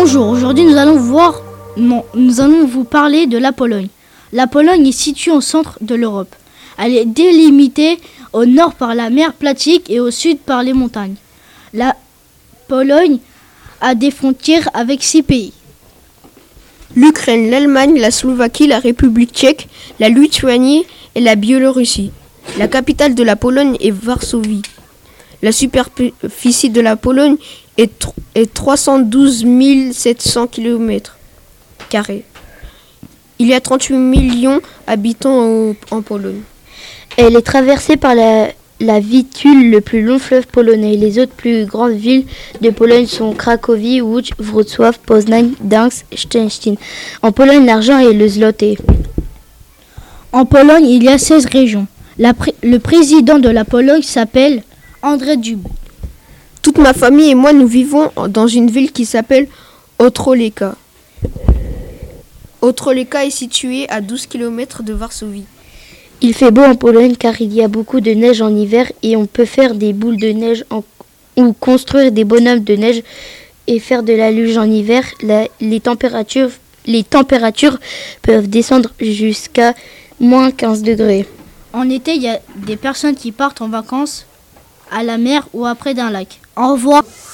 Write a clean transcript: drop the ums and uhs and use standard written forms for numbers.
Bonjour, aujourd'hui nous allons vous parler de la Pologne. La Pologne est située au centre de l'Europe. Elle est délimitée au nord par la mer Baltique et au sud par les montagnes. La Pologne a des frontières avec 6 pays. L'Ukraine, l'Allemagne, la Slovaquie, la République tchèque, la Lituanie et la Biélorussie. La capitale de la Pologne est Varsovie. La superficie de la Pologne est 312 700 km². Il y a 38 millions d'habitants en Pologne. Elle est traversée par la Wituwe, le plus long fleuve polonais. Les autres plus grandes villes de Pologne sont Cracovie, Łódź, Wrocław, Poznań, Gdańsk, Szczecin. En Pologne, l'argent est le zloty. En Pologne, il y a 16 régions. Le président de la Pologne s'appelle Andrzej Duda. Toute ma famille et moi, nous vivons dans une ville qui s'appelle Ostrołęka. Ostrołęka est située à 12 km de Varsovie. Il fait beau en Pologne car il y a beaucoup de neige en hiver et on peut faire des boules de neige ou construire des bonhommes de neige et faire de la luge en hiver. Les températures peuvent descendre jusqu'à moins 15 degrés. En été, il y a des personnes qui partent en vacances à la mer ou à près d'un lac. Au revoir.